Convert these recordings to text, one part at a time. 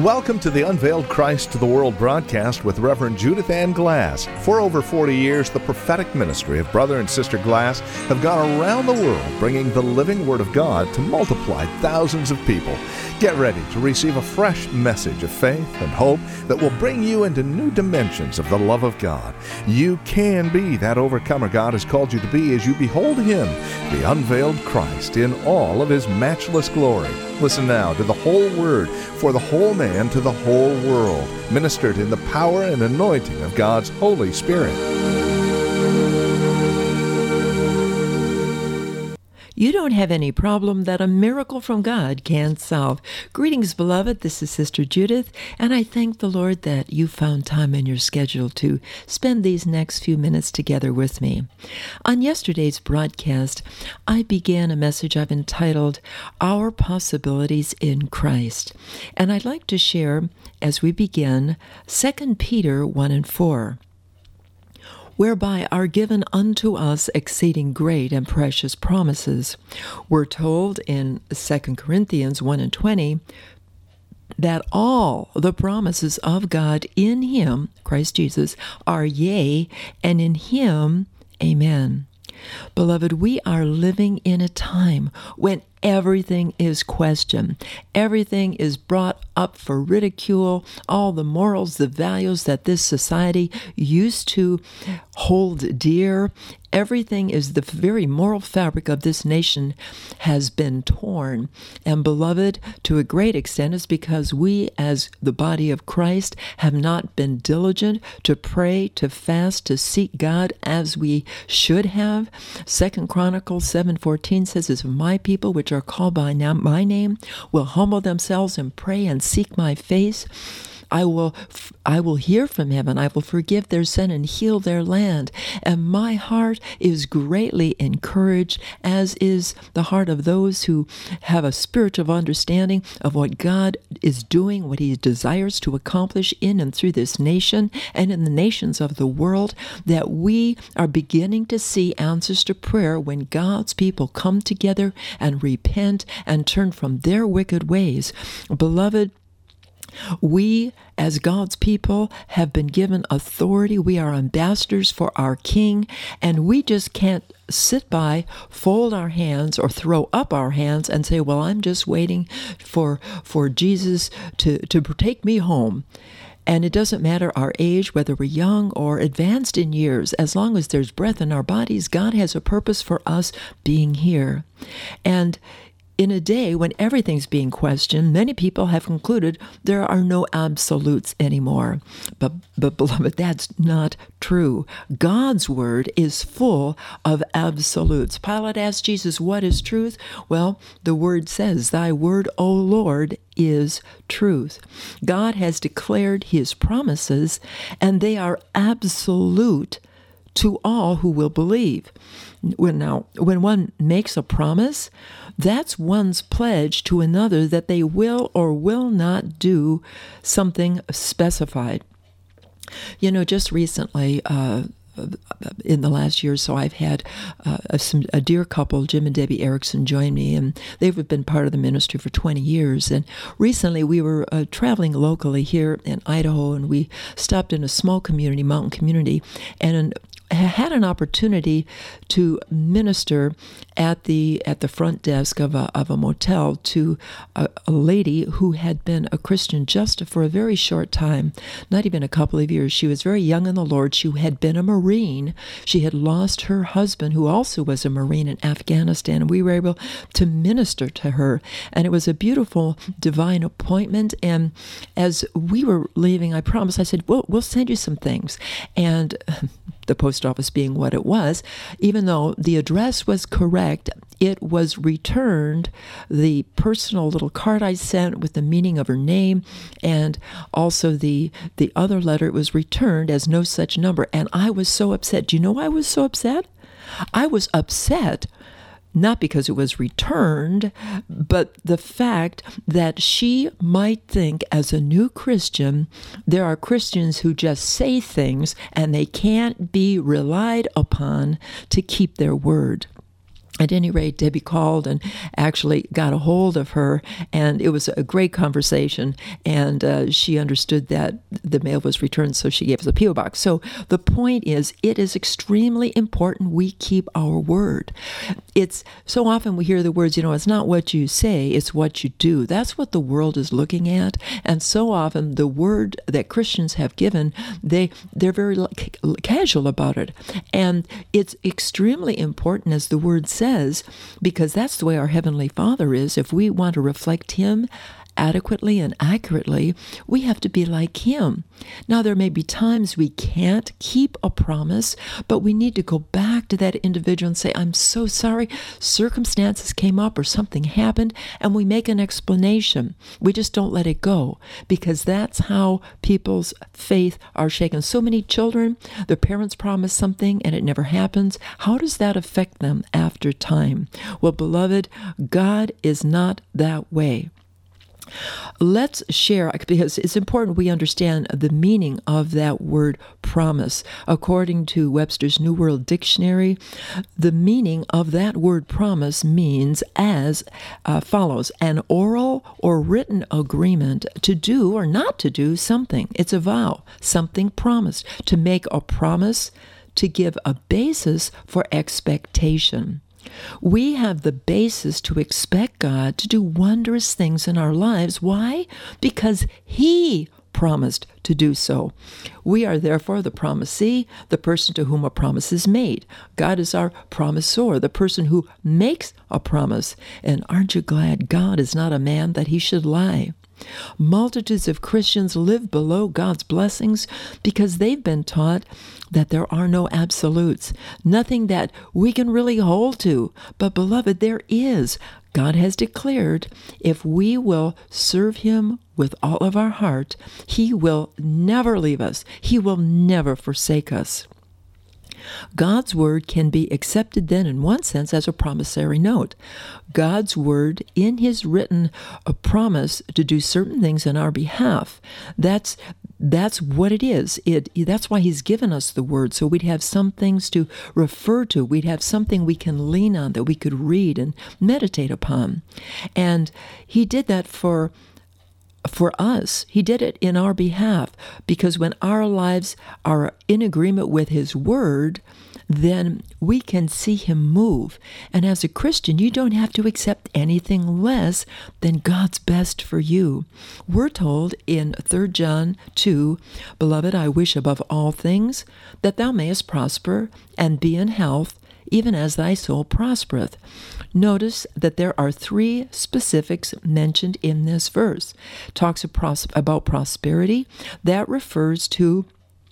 Welcome to the Unveiled Christ to the World broadcast with Reverend Judith Ann Glass. For over 40 years, the prophetic ministry of Brother and Sister Glass have gone around the world bringing the living Word of God to multiply thousands of people. Get ready to receive a fresh message of faith and hope that will bring you into new dimensions of the love of God. You can be that overcomer God has called you to be as you behold Him, the unveiled Christ, in all of His matchless glory. Listen now to the whole Word for the whole man to the whole world, ministered in the power and anointing of God's Holy Spirit. You don't have any problem that a miracle from God can't solve. Greetings, beloved. This is Sister Judith, and I thank the Lord that you found time in your schedule to spend these next few minutes together with me. On yesterday's broadcast, I began a message I've entitled, Our Possibilities in Christ. And I'd like to share, as we begin, 2 Peter 1 and 4. Whereby are given unto us exceeding great and precious promises. We're told in 2 Corinthians 1 and 20 that all the promises of God in Him, Christ Jesus, are yea, and in Him, amen. Beloved, we are living in a time when everything is questioned. Everything is brought up for ridicule. All the morals, the values that this society used to hold dear, everything is the very moral fabric of this nation has been torn. And beloved, to a great extent, is because we as the body of Christ have not been diligent to pray, to fast, to seek God as we should have. 2 Chronicles 7:14 says, if my people which are called by my name will humble themselves and pray and seek my face, I will hear from heaven. I will forgive their sin and heal their land. And my heart is greatly encouraged, as is the heart of those who have a spiritual understanding of what God is doing, what He desires to accomplish in and through this nation and in the nations of the world, that we are beginning to see answers to prayer when God's people come together and repent and turn from their wicked ways. Beloved, we, as God's people, have been given authority. We are ambassadors for our King, and we just can't sit by, fold our hands, or throw up our hands and say, well, I'm just waiting for Jesus to take me home. And it doesn't matter our age, whether we're young or advanced in years, as long as there's breath in our bodies, God has a purpose for us being here. And in a day when everything's being questioned, many people have concluded there are no absolutes anymore. But beloved, that's not true. God's word is full of absolutes. Pilate asked Jesus, what is truth? Well, the word says, thy word, O Lord, is truth. God has declared His promises, and they are absolute to all who will believe. When one makes a promise, that's one's pledge to another that they will or will not do something specified. You know, just recently, in the last year or so, I've had a dear couple, Jim and Debbie Erickson, join me, and they've been part of the ministry for 20 years. And recently we were traveling locally here in Idaho, and we stopped in a small community, mountain community, and had an opportunity to minister at the front desk of a motel to a lady who had been a Christian just for a very short time, not even a couple of years. She was very young in the Lord. She had been a Marine. She had lost her husband, who also was a Marine in Afghanistan, and we were able to minister to her. And it was a beautiful divine appointment. And as we were leaving, I promised, I said, we'll send you some things. And the post office being what it was, even though the address was correct, it was returned. The personal little card I sent with the meaning of her name, and also the other letter, it was returned as no such number. And I was so upset. Do you know why I was so upset? I was upset not because it was returned, but the fact that she might think, as a new Christian, there are Christians who just say things and they can't be relied upon to keep their word. At any rate, Debbie called and actually got a hold of her, and it was a great conversation, and she understood that the mail was returned, so she gave us a P.O. box. So the point is, it is extremely important we keep our word. It's so often we hear the words, it's not what you say, it's what you do. That's what the world is looking at, and so often the word that Christians have given, they're very casual about it. And it's extremely important, as the word says, because that's the way our Heavenly Father is. If we want to reflect Him adequately and accurately, we have to be like Him. Now, there may be times we can't keep a promise, but we need to go back to that individual and say, I'm so sorry, circumstances came up or something happened, and we make an explanation. We just don't let it go, because that's how people's faith are shaken. So many children, their parents promise something and it never happens. How does that affect them after time? Well, beloved, God is not that way. Let's share, because it's important we understand the meaning of that word promise. According to Webster's New World Dictionary, the meaning of that word promise means as follows: an oral or written agreement to do or not to do something. It's a vow, something promised. To make a promise, to give a basis for expectation. We have the basis to expect God to do wondrous things in our lives. Why? Because He promised to do so. We are therefore the promisee, the person to whom a promise is made. God is our promisor, the person who makes a promise. And aren't you glad God is not a man that He should lie? Multitudes of Christians live below God's blessings because they've been taught that there are no absolutes, nothing that we can really hold to. But beloved, there is. God has declared if we will serve Him with all of our heart, He will never leave us. He will never forsake us. God's word can be accepted then in one sense as a promissory note. God's word in His written promise to do certain things in our behalf. That's what it is. That's why He's given us the word, so we'd have some things to refer to. We'd have something we can lean on that we could read and meditate upon. And He did that for us. He did it in our behalf, because when our lives are in agreement with His word, then we can see Him move. And as a Christian, you don't have to accept anything less than God's best for you. We're told in 3 John 2, Beloved, I wish above all things that thou mayest prosper and be in health, even as thy soul prospereth. Notice that there are 3 specifics mentioned in this verse. It talks about prosperity. That refers to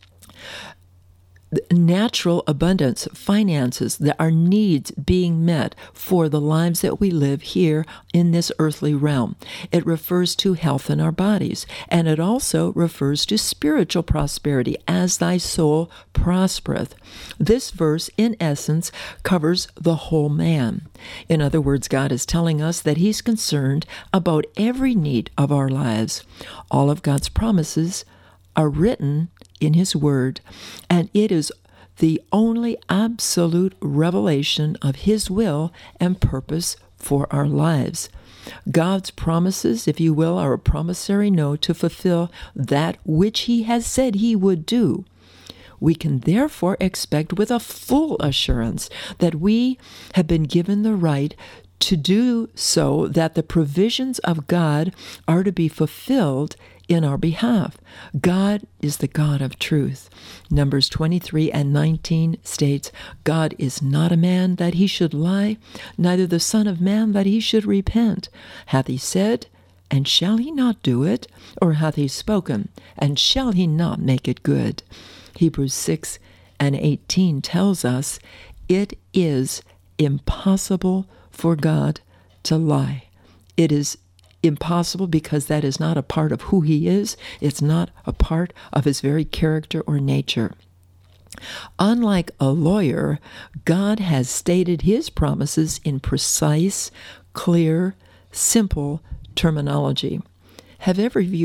natural abundance, finances, that our needs being met for the lives that we live here in this earthly realm. It refers to health in our bodies, and it also refers to spiritual prosperity, as thy soul prospereth. This verse, in essence, covers the whole man. In other words, God is telling us that He's concerned about every need of our lives. All of God's promises are written in His word, and it is the only absolute revelation of His will and purpose for our lives. God's promises, if you will, are a promissory note to fulfill that which He has said He would do. We can therefore expect with a full assurance that we have been given the right to do so, that the provisions of God are to be fulfilled in our behalf. God is the God of truth. Numbers 23:19 states, God is not a man that He should lie, neither the Son of Man that He should repent. Hath He said, and shall He not do it? Or hath He spoken, and shall He not make it good? Hebrews 6:18 tells us it is impossible for God to lie. It is impossible because that is not a part of who He is. It's not a part of His very character or nature. Unlike a lawyer, God has stated His promises in precise, clear, simple terminology. Have ever you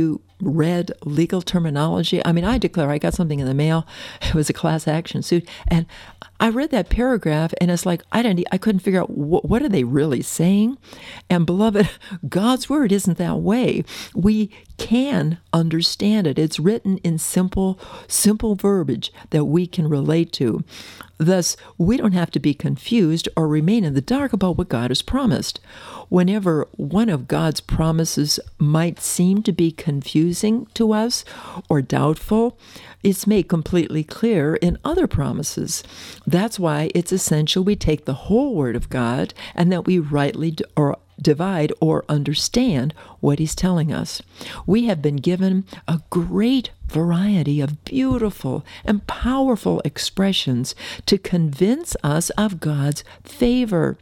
read legal terminology. I mean, I declare I got something in the mail. It was a class action suit. And I read that paragraph, and it's like, I couldn't figure out what are they really saying? And beloved, God's word isn't that way. We can understand it. It's written in simple verbiage that we can relate to. Thus, we don't have to be confused or remain in the dark about what God has promised. Whenever one of God's promises might seem to be confusing to us or doubtful, it's made completely clear in other promises. That's why it's essential we take the whole Word of God and that we rightly divide or understand what He's telling us. We have been given a great variety of beautiful and powerful expressions to convince us of God's favor.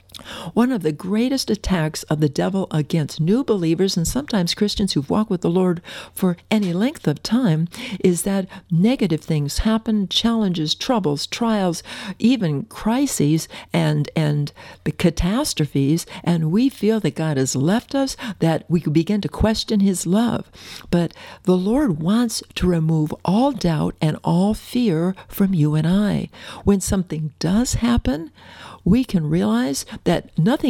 One of the greatest attacks of the devil against new believers and sometimes Christians who've walked with the Lord for any length of time is that negative things happen, challenges, troubles, trials, even crises and catastrophes, and we feel that God has left us, that we begin to question His love. But the Lord wants to remove all doubt and all fear from you and I. When something does happen, we can realize that nothing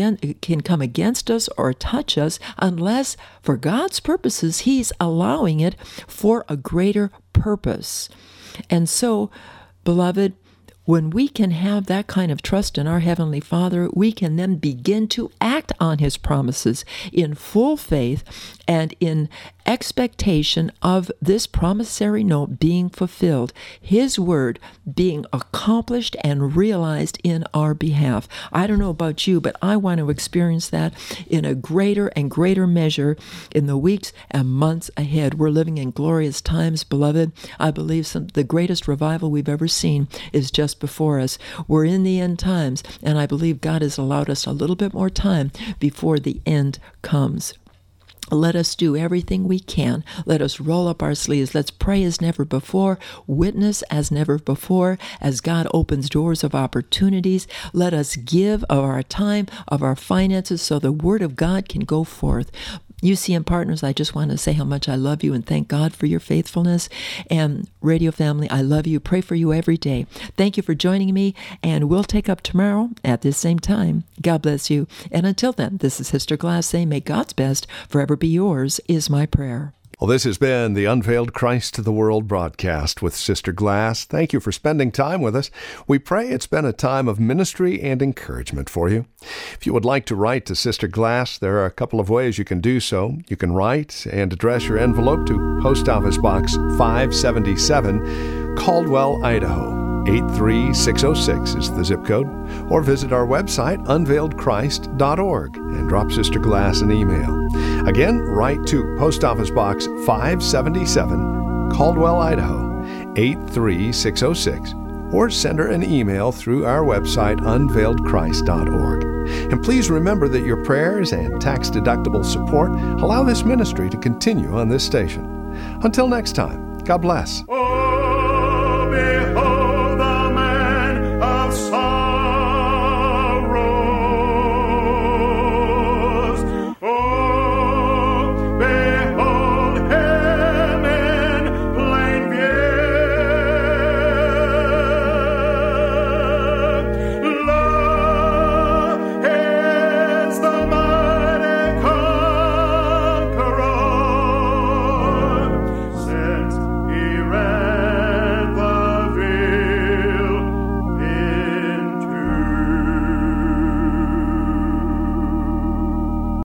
can come against us or touch us unless, for God's purposes, He's allowing it for a greater purpose. And so, beloved, when we can have that kind of trust in our Heavenly Father, we can then begin to act on His promises in full faith and in expectation of this promissory note being fulfilled, His word being accomplished and realized in our behalf. I don't know about you, but I want to experience that in a greater and greater measure in the weeks and months ahead. We're living in glorious times, beloved. I believe the greatest revival we've ever seen is just before us. We're in the end times, and I believe God has allowed us a little bit more time before the end comes. Let us do everything we can. Let us roll up our sleeves. Let's pray as never before, witness as never before, as God opens doors of opportunities. Let us give of our time, of our finances, so the Word of God can go forth. UCM partners, I just want to say how much I love you and thank God for your faithfulness. And radio family, I love you. Pray for you every day. Thank you for joining me, and we'll take up tomorrow at this same time. God bless you. And until then, this is Sister Glass saying, may God's best forever be yours, is my prayer. Well, this has been the Unveiled Christ to the World broadcast with Sister Glass. Thank you for spending time with us. We pray it's been a time of ministry and encouragement for you. If you would like to write to Sister Glass, there are a couple of ways you can do so. You can write and address your envelope to Post Office Box 577, Caldwell, Idaho. 83606 is the zip code, or visit our website, unveiledchrist.org, and drop Sister Glass an email. Again, write to Post Office Box 577, Caldwell, Idaho, 83606, or send her an email through our website, unveiledchrist.org. And please remember that your prayers and tax-deductible support allow this ministry to continue on this station. Until next time, God bless.